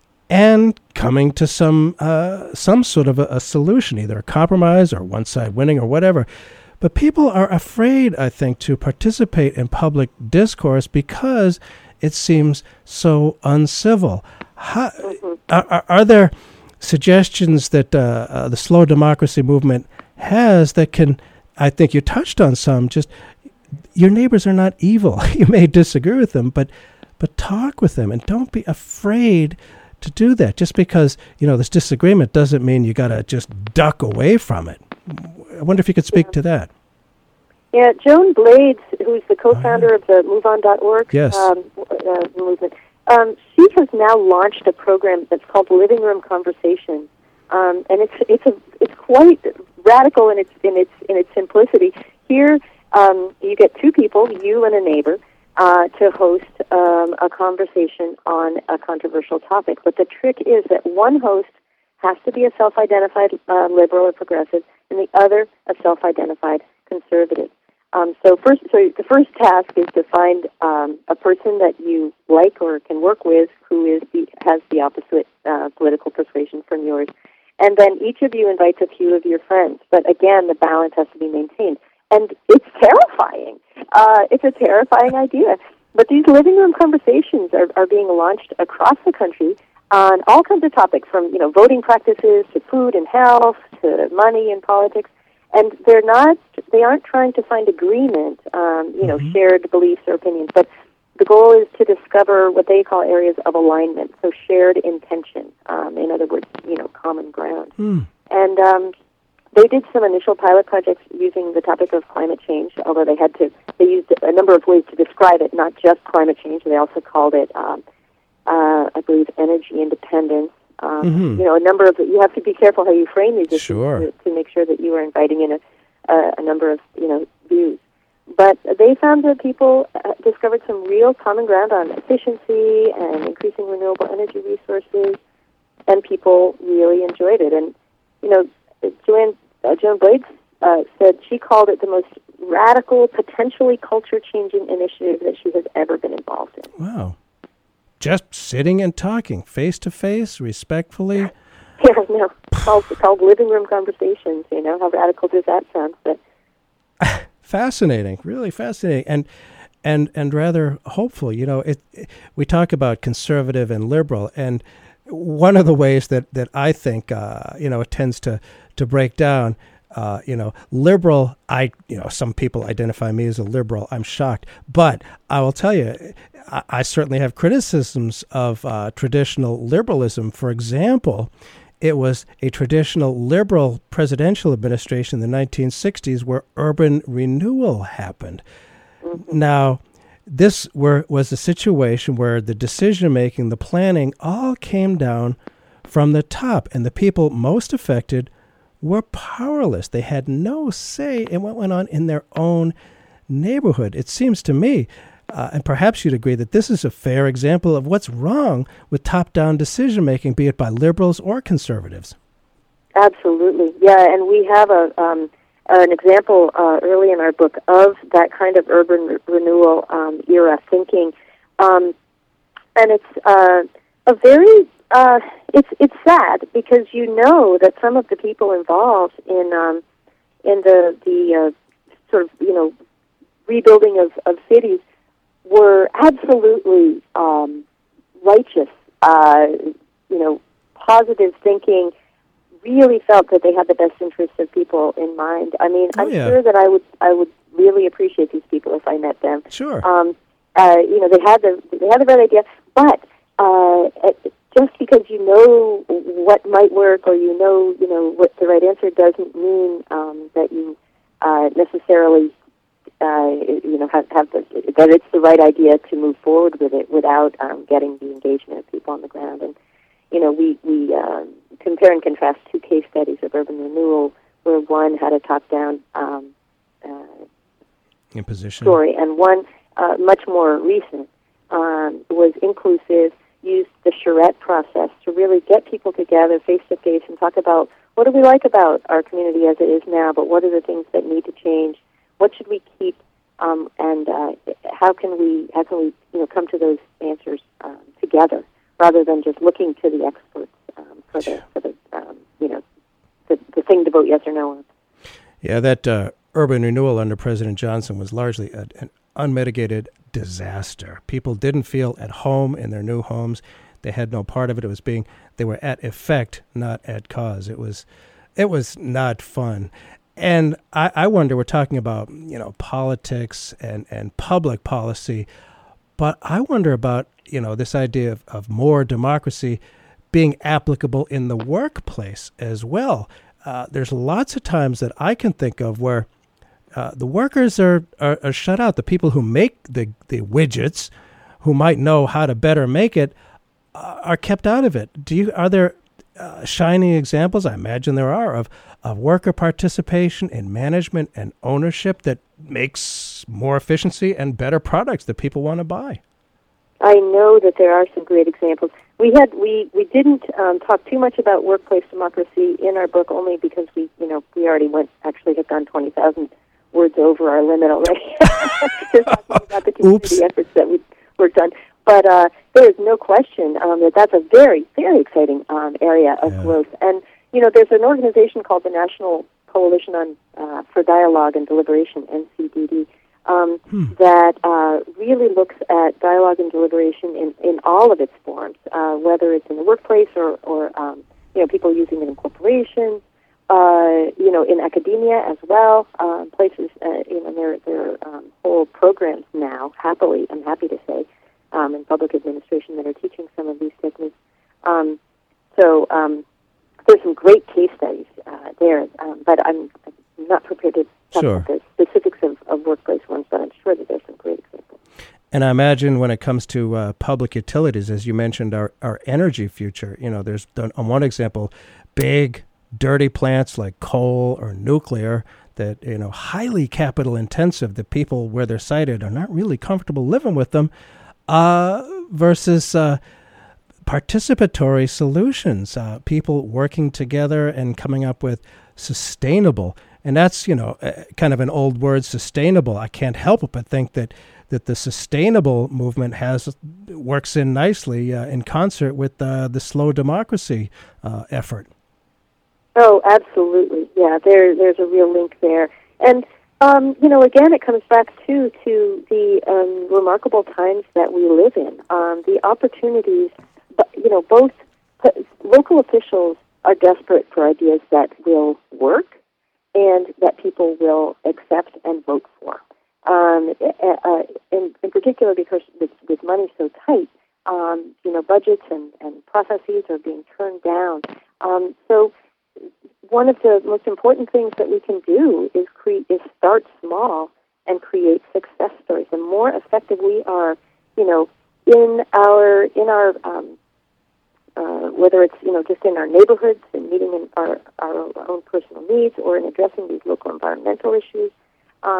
and coming to some uh, some sort of a, a solution, either a compromise or one side winning or whatever. But people are afraid, I think, to participate in public discourse because it seems so uncivil. How, Mm-hmm. are, are there suggestions that uh, uh, the slow democracy movement has that can, I think you touched on some, just your neighbors are not evil. You may disagree with them, but but talk with them and don't be afraid to do that. Just because, you know, this disagreement doesn't mean you got to just duck away from it. I wonder if you could speak Yeah. to that. Yeah, Joan Blades, who's the co-founder oh, yeah. of the move on dot org Yes. um, uh, movement, um, she has now launched a program that's called Living Room Conversation, um, and it's it's a it's quite radical in its in its in its simplicity. Here, um, you get two people, you and a neighbor, uh, to host um, a conversation on a controversial topic. But the trick is that one host has to be a self-identified uh, liberal or progressive, and the other a self-identified conservative. Um, so first, so the first task is to find um, a person that you like or can work with who is the, has the opposite uh, political persuasion from yours, and then each of you invites a few of your friends. But again, the balance has to be maintained, and it's terrifying. Uh, it's a terrifying idea. But these living room conversations are, are being launched across the country on all kinds of topics, from you know voting practices to food and health to money and politics. And they're not, they aren't trying to find agreement, um, you know, mm-hmm. shared beliefs or opinions, but the goal is to discover what they call areas of alignment, so shared intention, um, in other words, you know, common ground. Mm. And um, they did some initial pilot projects using the topic of climate change, although they had to, they used a number of ways to describe it, not just climate change. They also called it, um, uh, I believe, energy independence. Um, mm-hmm. You know, a number of, you have to be careful how you frame these issues sure. to, to make sure that you are inviting in a, uh, a number of, you know, views. But they found that people uh, discovered some real common ground on efficiency and increasing renewable energy resources, and people really enjoyed it. And, you know, Joanne, uh, Joan Blades uh, said she called it the most radical, potentially culture-changing initiative that she has ever been involved in. Wow. Just sitting and talking, face-to-face, respectfully. Yeah, no, it's called, it's called living room conversations, you know, how radical does that sound? But fascinating, really fascinating, and and and rather hopeful. You know, it, it, we talk about conservative and liberal, and one of the ways that, that I think, uh, you know, it tends to, to break down, uh, you know, liberal, I, you know, some people identify me as a liberal. I'm shocked. But I will tell you, I, I certainly have criticisms of uh, traditional liberalism. For example, it was a traditional liberal presidential administration in the nineteen sixties where urban renewal happened. Mm-hmm. Now, this were, was a situation where the decision-making, the planning, all came down from the top, and the people most affected were powerless. They had no say in what went on in their own neighborhood. It seems to me Uh, and perhaps you'd agree that this is a fair example of what's wrong with top-down decision-making, be it by liberals or conservatives. Absolutely, yeah, and we have a um, an example uh, early in our book of that kind of urban re- renewal um, era thinking, um, and it's uh, a very uh, it's it's sad because you know that some of the people involved in um, in the the uh, sort of you know rebuilding of, of cities were absolutely um, righteous, uh, you know, positive thinking. Really felt that they had the best interests of people in mind. I mean, oh, I'm yeah. sure that I would I would really appreciate these people if I met them. Sure. Um, uh, you know, they had the they had the right idea, but uh, just because you know what might work or you know you know what the right answer doesn't mean um, that you uh, necessarily uh, you know have, have the, that it's the right idea to move forward with it without um, getting the engagement of people on the ground. And you know, we we uh, compare and contrast two case studies of urban renewal, where one had a top-down um, uh, imposition story, and one uh, much more recent um, was inclusive, used the charrette process to really get people together face-to-face and talk about what do we like about our community as it is now, but what are the things that need to change, what should we keep, um, and uh, how can we how can we you know come to those answers um, together, rather than just looking to the experts um, for the, for the um, you know, the, the thing to vote yes or no on. Yeah, that uh, urban renewal under President Johnson was largely a, an unmitigated disaster. People didn't feel at home in their new homes. They had no part of it. It was being, they were at effect, not at cause. It was, it was not fun. And I, I wonder, we're talking about, you know, politics and, and public policy, but I wonder about, you know, this idea of, of more democracy being applicable in the workplace as well. Uh, there's lots of times that I can think of where uh, the workers are, are, are shut out. The people who make the, the widgets, who might know how to better make it, uh, are kept out of it. Do you? Are there uh, shining examples? I imagine there are of, of worker participation in management and ownership that makes more efficiency and better products that people want to buy. I know that there are some great examples. We had we, we didn't um, talk too much about workplace democracy in our book, only because we you know we already went actually had gone twenty thousand words over our limit already. Just talking about the community Oops. efforts that we worked on. But uh, there is no question um, that that's a very very exciting um, area of Yeah. growth. And you know there's an organization called the National Coalition on uh, for Dialogue and Deliberation, N C D D. Um, Hmm. that uh, really looks at dialogue and deliberation in, in all of its forms, uh, whether it's in the workplace or, or um, you know, people using it in corporations, uh, you know, in academia as well. Um, places, uh, you know, there there are um, whole programs now, happily, I'm happy to say, um, in public administration that are teaching some of these techniques. Um, so um, there's some great case studies uh, there, um, but I'm not prepared to talk Sure. about the specifics of, of workplace ones, but I'm sure that there's some great examples. And I imagine when it comes to uh, public utilities, as you mentioned, our, our energy future, you know, there's, on one example, big, dirty plants like coal or nuclear that, you know, highly capital intensive, that people where they're sited are not really comfortable living with them, uh, versus uh, participatory solutions, uh, people working together and coming up with sustainable. And that's, you know, uh, kind of an old word, sustainable. I can't help but think that that the sustainable movement has works in nicely uh, in concert with uh, the slow democracy uh, effort. Oh, absolutely. Yeah, there, there's a real link there. And, um, you know, again, it comes back, too, to the um, remarkable times that we live in. Um, the opportunities, you know, both local officials are desperate for ideas that will work and that people will accept and vote for. Um, uh, in, in particular, because with, with money so tight, um, you know, budgets and, and processes are being turned down. Um, so one of the most important things that we can do is create, is start small and create success stories. The more effective we are, you know, in our in our um, Uh, whether it's, you know, just in our neighborhoods and meeting in our, our own personal needs or in addressing these local environmental issues, um,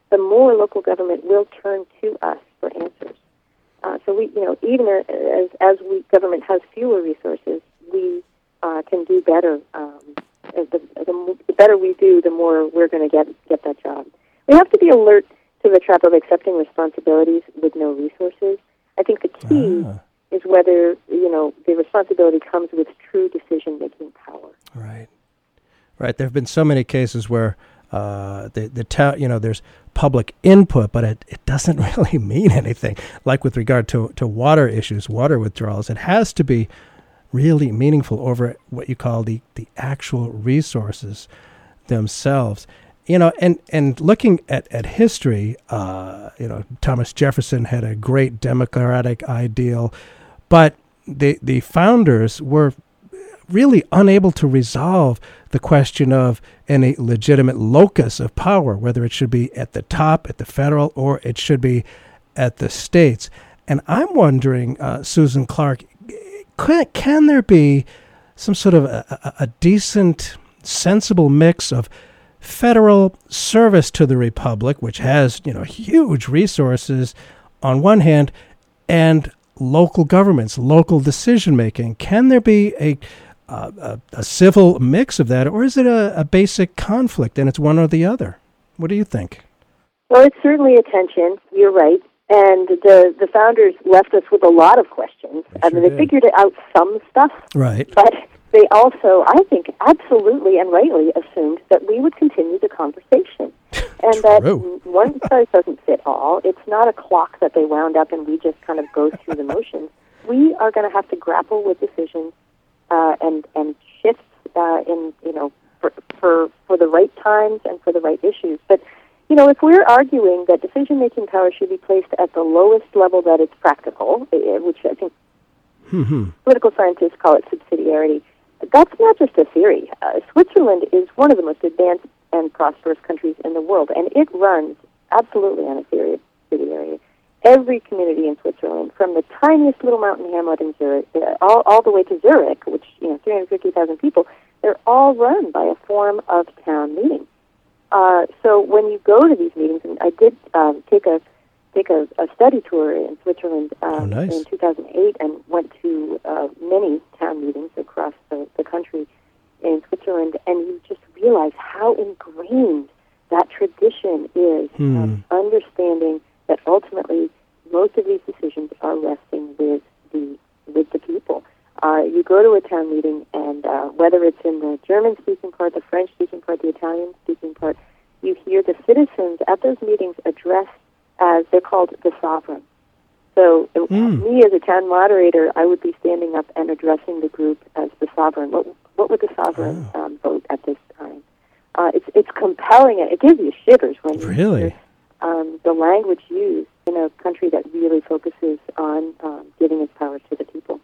the more local government will turn to us for answers. Uh, so we, you know, even as as we government has fewer resources, we uh, can do better. Um, the, the, the better we do, the more we're going to get get that job. We have to be alert to the trap of accepting responsibilities with no resources. I think the key ah. is whether, you know, the responsibility comes with true decision-making power. Right. Right. There have been so many cases where uh, the the town, you know, there's public input, but it, it doesn't really mean anything. Like with regard to, to water issues, water withdrawals, it has to be really meaningful over what you call the, the actual resources themselves. You know, and, and looking at, at history, uh, you know, Thomas Jefferson had a great democratic ideal, but the the founders were really unable to resolve the question of any legitimate locus of power, whether it should be at the top, at the federal, or it should be at the states. And I'm wondering, uh, Susan Clark, can, can there be some sort of a, a, a decent, sensible mix of federal service to the Republic, which has, you know, huge resources on one hand, and local governments, local decision-making? Can there be a Uh, a, a civil mix of that, or is it a, a basic conflict and it's one or the other? What do you think? Well, it's certainly a tension. You're right. And the, the founders left us with a lot of questions. They I sure mean, they did. figured out some stuff. Right. But they also, I think, absolutely and rightly assumed that we would continue the conversation. And that one size doesn't fit all. It's not a clock that they wound up and we just kind of go through the motions. We are going to have to grapple with decisions Uh, and and shifts uh, in you know for, for for the right times and for the right issues. But you know, if we're arguing that decision making power should be placed at the lowest level that it's practical, which I think mm-hmm. political scientists call it subsidiarity, that's not just a theory. Uh, Switzerland is one of the most advanced and prosperous countries in the world, and it runs absolutely on a theory of subsidiarity. Every community in Switzerland, from the tiniest little mountain hamlet in Zurich, uh, all, all the way to Zurich, which, you know, three hundred fifty thousand people, they're all run by a form of town meeting. Uh, so when you go to these meetings, and I did um, take a take a, a study tour in Switzerland um, oh, nice. in two thousand eight and went to uh, many town meetings across the, the country in Switzerland, and you just realize how ingrained that tradition is hmm. of understanding that ultimately most of these decisions are resting with the with the people. Uh, you go to a town meeting, and uh, whether it's in the German-speaking part, the French-speaking part, the Italian-speaking part, you hear the citizens at those meetings addressed as they're called the sovereign. So mm. me as a town moderator, I would be standing up and addressing the group as the sovereign. What, what would the sovereign oh. um, vote at this time? Uh, it's it's compelling. It gives you shivers when you really? hear Um, the language used in a country that really focuses on um, giving its power to the people.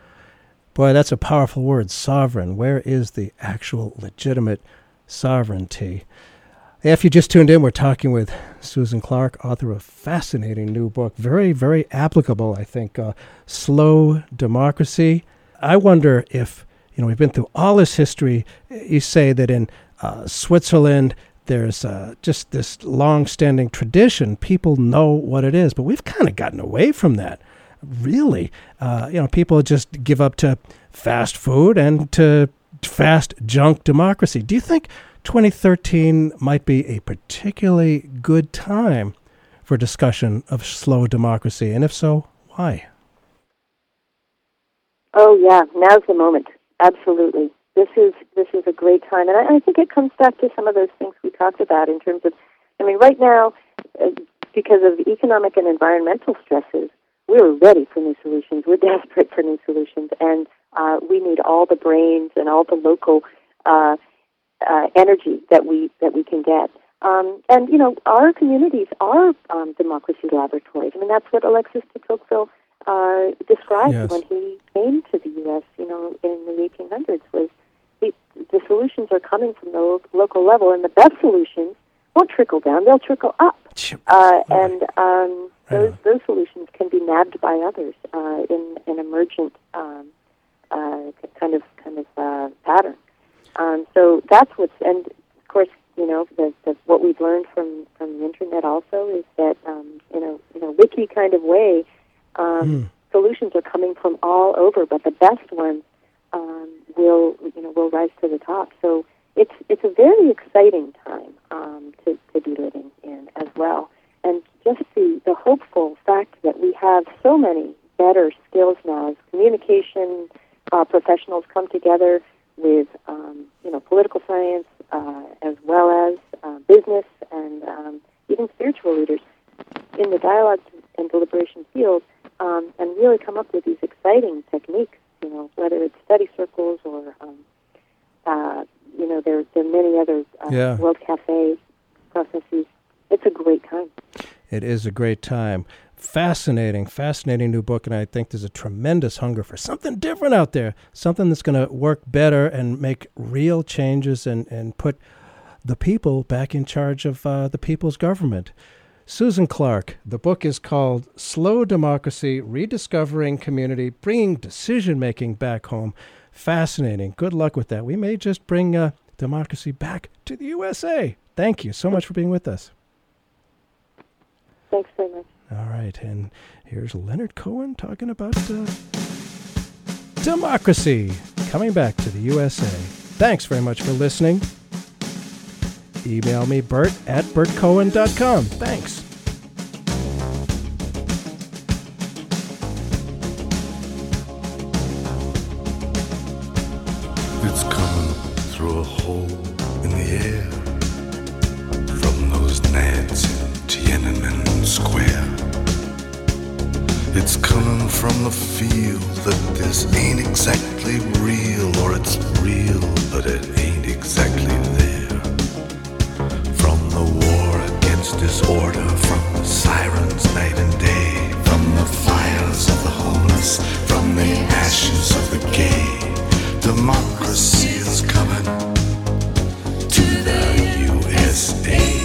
Boy, that's a powerful word, sovereign. Where is the actual legitimate sovereignty? If you just tuned in, we're talking with Susan Clark, author of a fascinating new book, very, very applicable, I think, uh, Slow Democracy. I wonder if, you know, we've been through all this history. You say that in uh, Switzerland, there's uh, just this long-standing tradition. People know what it is, but we've kind of gotten away from that, really. Uh, you know, people just give up to fast food and to fast junk democracy. Do you think twenty thirteen might be a particularly good time for discussion of slow democracy? And if so, why? Oh, yeah, now's the moment. Absolutely. This is this is a great time, and I, I think it comes back to some of those things we talked about in terms of, I mean, right now, uh, because of economic and environmental stresses, we're ready for new solutions. We're desperate for new solutions, and uh, we need all the brains and all the local uh, uh, energy that we that we can get. Um, and you know, our communities are um, democracy laboratories. I mean, that's what Alexis de Tocqueville uh, described yes. when he came to the U S. You know, in the eighteen hundreds was. The solutions are coming from the lo- local level, and the best solutions won't trickle down; they'll trickle up. Uh, and um, those those solutions can be nabbed by others uh, in an emergent um, uh, kind of kind of uh, pattern. Um, so that's what's, and of course, you know, the, the, what we've learned from, from the internet also is that um, in a in a wiki kind of way, um, mm. solutions are coming from all over, but the best ones um, will you know will rise to the top. So it's it's a very exciting time um, to to be living in as well, and just the the hopeful fact that we have so many better skills now as communication uh, professionals come together with um, you know political science uh, as well as uh, business and um, even spiritual leaders in the dialogue and deliberation field, um, and really come up with these exciting techniques. You know, whether it's study circles or um, uh, you know there there are many other uh, yeah. World Cafe processes. It's a great time. It is a great time. Fascinating, fascinating new book, and I think there's a tremendous hunger for something different out there, something that's going to work better and make real changes and, and put the people back in charge of uh, the people's government. Susan Clark, the book is called Slow Democracy, Rediscovering Community, Bringing Decision-Making Back Home. Fascinating. Good luck with that. We may just bring uh, democracy back to the U S A. Thank you so much for being with us. Thanks very much. All right, and here's Leonard Cohen talking about uh, democracy coming back to the U S A. Thanks very much for listening. Email me, Bert at bert cohen dot com. Thanks. It's coming through a hole in the air from those nads in Tiananmen Square. It's coming from the feel that this ain't exactly real, or it's real, but it ain't exactly there. From the war against disorder, from the sirens night and day, from the fires of the homeless, from the ashes of the gay, democracy is coming to the U S A.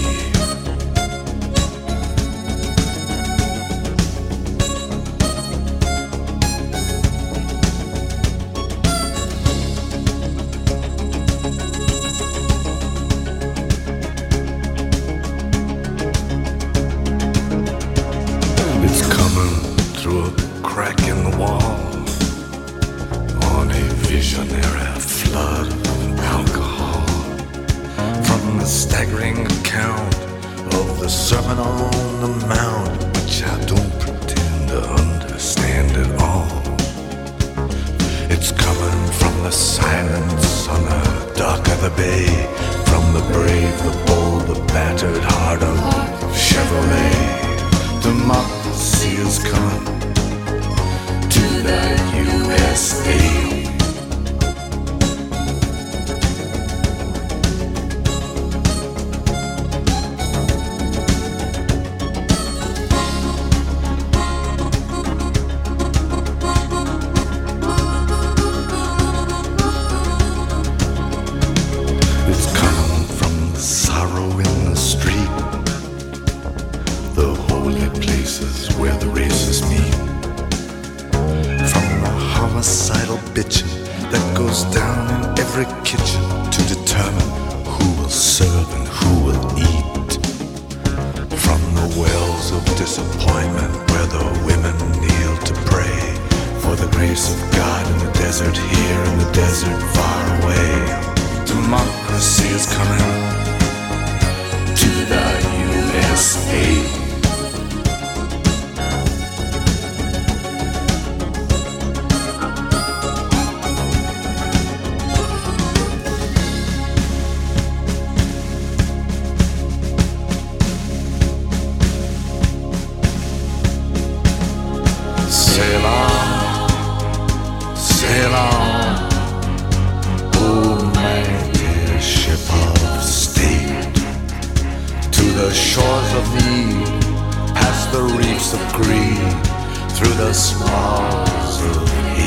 Through the smalls of